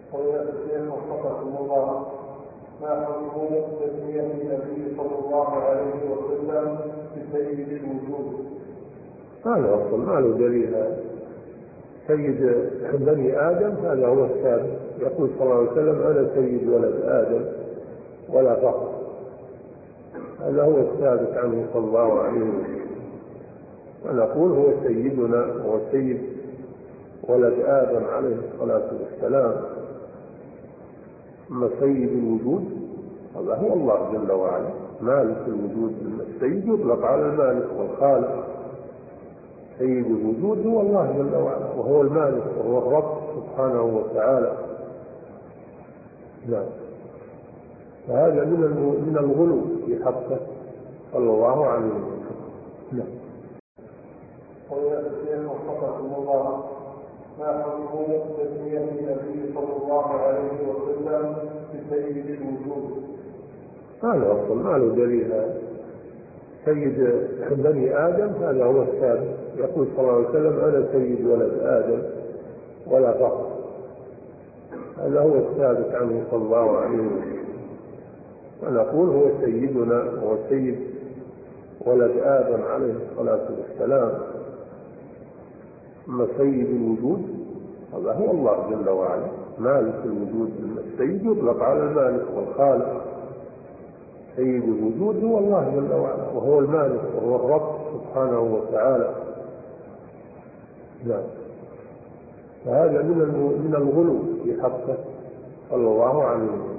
ويأتي وفقكم الله، ما حكم تسمية النبي صلى الله عليه وسلم بسيد الوجود؟ هذا أصل ما له دليل. سيد بني آدم هذا هو الثابت، يقول صلى الله عليه وسلم أنا سيد ولد آدم ولا فخر، هذا هو الثابت عنه صلى الله عليه وسلم. ونقول هو سيدنا، هو سيد ولد آدم عليه الصلاة والسلام. أما سيد الوجود هذا هو الله جل وعلا مالك الوجود. السيد يطلق على المالك والخالق، سيد الوجود هو الله جل وعلا، وهو المالك وهو الرب سبحانه وتعالى. نعم، فهذا من الغلو في حقه صلى الله عليه وسلم. نعم. ويأتي وفقكم الله، ما حكم تسمية النبي صلى الله عليه وسلم بسيد الوجود؟ هذا أصل ما له دليل. سيد بني آدم هذا هو الثابت، يقول صلى الله عليه وسلم أنا سيد ولد آدم ولا فخر، هذا هو الثابت عنه صلى الله عليه وسلم. ونقول هو سيدنا، هو سيد ولد آدم عليه الصلاة والسلام. أما سيد الوجود هذا هو الله جل وعلا مالك الوجود. السيد يطلق على المالك والخالق، سيد الوجود هو الله جل وعلا، وهو المالك وهو الرب سبحانه وتعالى. نعم، فهذا من الغلو في حقه صلى الله عليه وسلم.